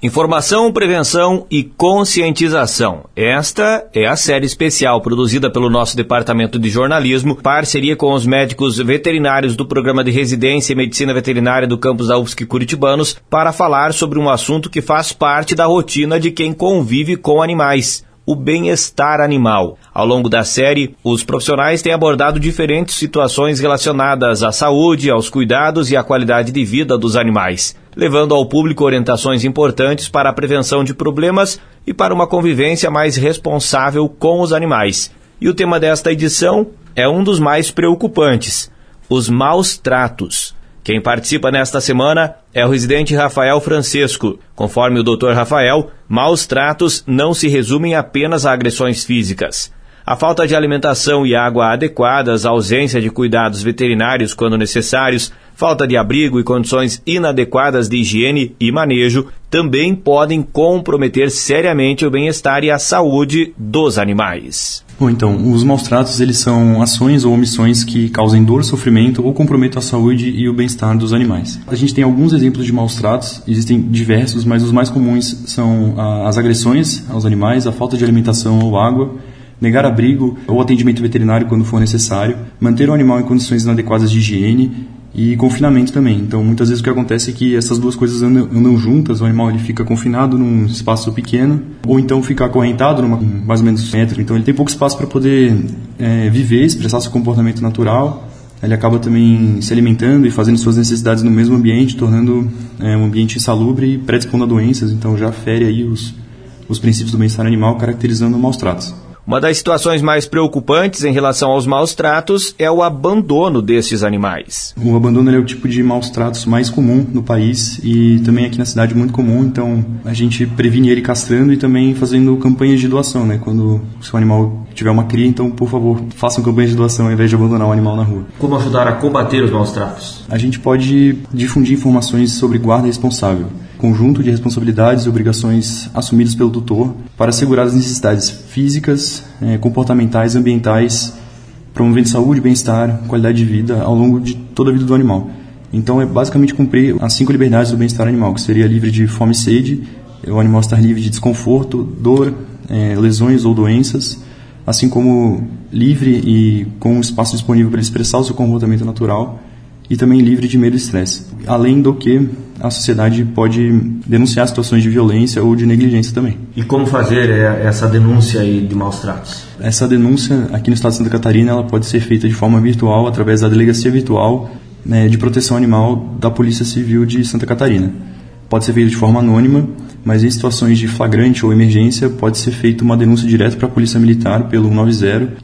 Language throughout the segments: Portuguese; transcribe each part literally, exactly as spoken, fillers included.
Informação, prevenção e conscientização. Esta é a série especial produzida pelo nosso Departamento de Jornalismo, parceria com os médicos veterinários do Programa de Residência em Medicina Veterinária do campus da U F S C Curitibanos, para falar sobre um assunto que faz parte da rotina de quem convive com animais: o bem-estar animal. Ao longo da série, os profissionais têm abordado diferentes situações relacionadas à saúde, aos cuidados e à qualidade de vida dos animais, levando ao público orientações importantes para a prevenção de problemas e para uma convivência mais responsável com os animais. E o tema desta edição é um dos mais preocupantes: os maus tratos. Quem participa nesta semana é o residente Rafael Francesco. Conforme o doutor Rafael, maus tratos não se resumem apenas a agressões físicas. A falta de alimentação e água adequadas, a ausência de cuidados veterinários quando necessários, falta de abrigo e condições inadequadas de higiene e manejo também podem comprometer seriamente o bem-estar e a saúde dos animais. Bom, então, os maus tratos, eles são ações ou omissões que causem dor, sofrimento ou comprometam a saúde e o bem-estar dos animais. A gente tem alguns exemplos de maus tratos, existem diversos, mas os mais comuns são as agressões aos animais, a falta de alimentação ou água, negar abrigo ou atendimento veterinário quando for necessário, manter o animal em condições inadequadas de higiene e confinamento também. Então, muitas vezes o que acontece é que essas duas coisas andam, andam juntas, o animal ele fica confinado num espaço pequeno, ou então fica acorrentado numa mais ou menos um metro, então ele tem pouco espaço para poder é, viver, expressar seu comportamento natural. Ele acaba também se alimentando e fazendo suas necessidades no mesmo ambiente, tornando é, um ambiente insalubre e predispondo a doenças, então já fere aí os, os princípios do bem-estar animal, caracterizando maus tratos. Uma das situações mais preocupantes em relação aos maus tratos é o abandono desses animais. O abandono é o tipo de maus tratos mais comum no país e também aqui na cidade muito comum, então a gente previne ele castrando e também fazendo campanhas de doação, né? Quando o seu animal tiver uma cria, então, por favor, façam campanhas de doação ao invés de abandonar o animal na rua. Como ajudar a combater os maus tratos? A gente pode difundir informações sobre guarda responsável, conjunto de responsabilidades e obrigações assumidas pelo tutor para assegurar as necessidades físicas, eh, comportamentais e ambientais, promovendo saúde, bem-estar, qualidade de vida ao longo de toda a vida do animal. Então é basicamente cumprir as cinco liberdades do bem-estar animal, que seria livre de fome e sede, o animal estar livre de desconforto, dor, eh, lesões ou doenças, assim como livre e com um espaço disponível para ele expressar o seu comportamento natural, e também livre de medo e estresse. Além do que, a sociedade pode denunciar situações de violência ou de negligência também. E como fazer essa denúncia aí de maus tratos? Essa denúncia, aqui no estado de Santa Catarina, ela pode ser feita de forma virtual, através da Delegacia Virtual, né, de Proteção Animal da Polícia Civil de Santa Catarina. Pode ser feita de forma anônima, mas em situações de flagrante ou emergência, pode ser feita uma denúncia direto para a Polícia Militar, pelo cento e noventa,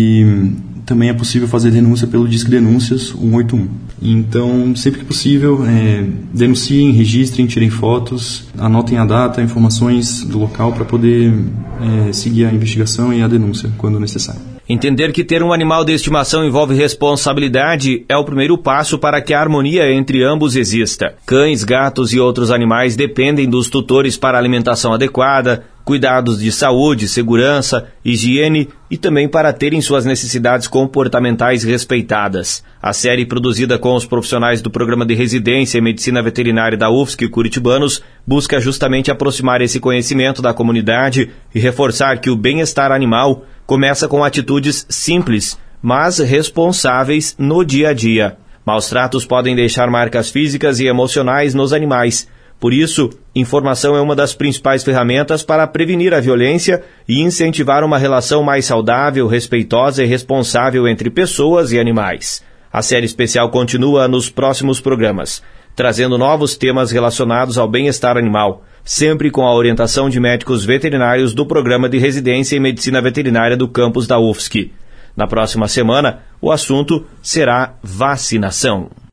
e também é possível fazer denúncia pelo Disque Denúncias cento e oitenta e um. Então, sempre que possível, é, denunciem, registrem, tirem fotos, anotem a data, informações do local para poder é, seguir a investigação e a denúncia quando necessário. Entender que ter um animal de estimação envolve responsabilidade é o primeiro passo para que a harmonia entre ambos exista. Cães, gatos e outros animais dependem dos tutores para alimentação adequada, cuidados de saúde, segurança, higiene e também para terem suas necessidades comportamentais respeitadas. A série, produzida com os profissionais do Programa de Residência em Medicina Veterinária da U F S C Curitibanos, busca justamente aproximar esse conhecimento da comunidade e reforçar que o bem-estar animal começa com atitudes simples, mas responsáveis no dia a dia. Maus tratos podem deixar marcas físicas e emocionais nos animais. Por isso, informação é uma das principais ferramentas para prevenir a violência e incentivar uma relação mais saudável, respeitosa e responsável entre pessoas e animais. A série especial continua nos próximos programas, trazendo novos temas relacionados ao bem-estar animal, sempre com a orientação de médicos veterinários do Programa de Residência em Medicina Veterinária do campus da U F S C. Na próxima semana, o assunto será vacinação.